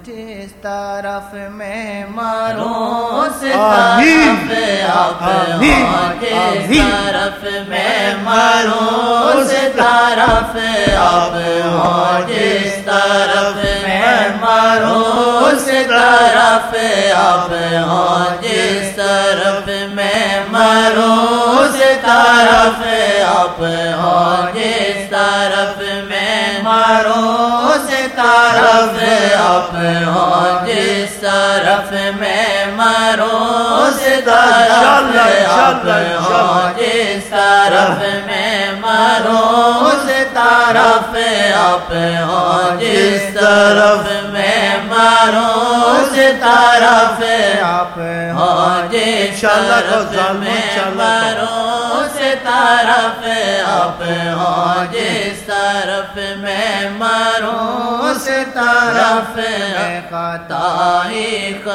جس طرف میں مروں اس طرف آپ ہوں، جس طرف میں مروں اس طرف آپ ہوں، جس طرف میں مروں اس طرف آپ ہوں، جس طرف میں مروں اس طرف آپ ہوں، جس طرف میں مروں اس طرف آپ ہوں، جس طرف میں مروں اس طرف آپ ہوں، جس طرف میں مروں اس طرف آپ ہوں، جس طرف میں مروں اس طرف آپ ہوں، جس طرف میں مروں اس طرف آپ ہوں، جس طرف میں مروں اس طرف خطا ہی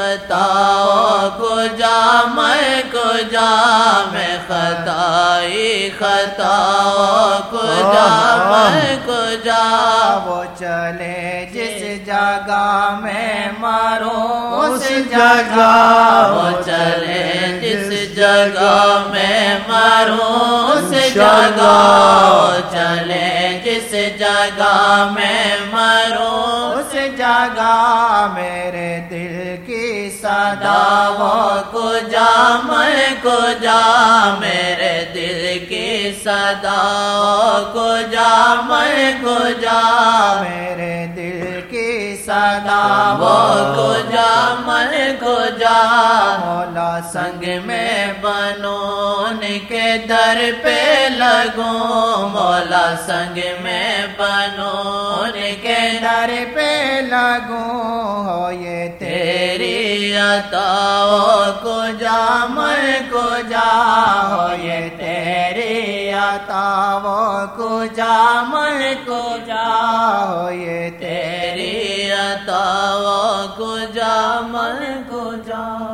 خطاؤں کو جا میں کو جا میں خطا ہی خطاؤں کو جا میں کو جا وہ چلے جس جگہ میں مروں اس جگہ وہ چلے جس جگہ میں مروں اس جگہ چلے جس جگہ میں مروں اس جگہ میرے دل کی صدا وہ کو جا میں کو جا میرے دل کی صدا کو جا میں کو جا میرے دل کی صدا وہ کو جا میں کو جا مولا سنگ میں بنوں ان کے در پہ لگوں مولا سنگ میں بنوں ان کے در پہ لگوں ہو یہ تیری عطا کو جا میں کو جا ہو یہ تیری عطا کو جا میں کو جا ہو یہ تیری عطا کو جا میں کو جا